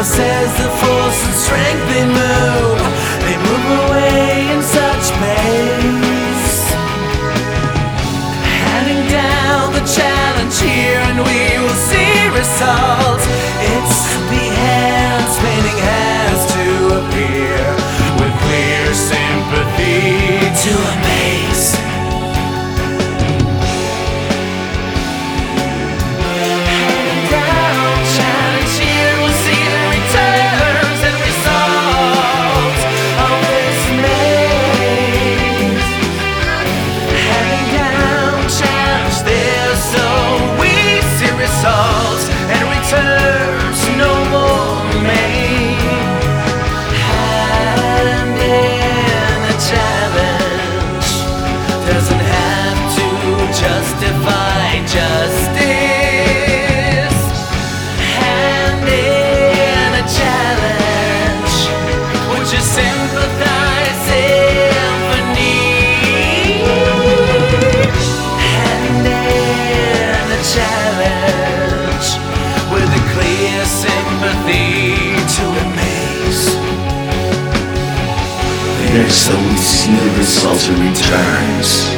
says the force and strength they move away in such pace. Handing down the challenge here, and we will see results. It's happy hands, painting has to appear with clear sympathy to amaze. Handing down challenge here, we'll see the returns and results of this maze. Handing down challenge there, so we see results and returns no more made. Hand in a challenge doesn't have to justify justice. Hand in a challenge, would you sympathize symphony? Hand in a challenge with a clear sympathy to amaze. There, so we see the result of returns.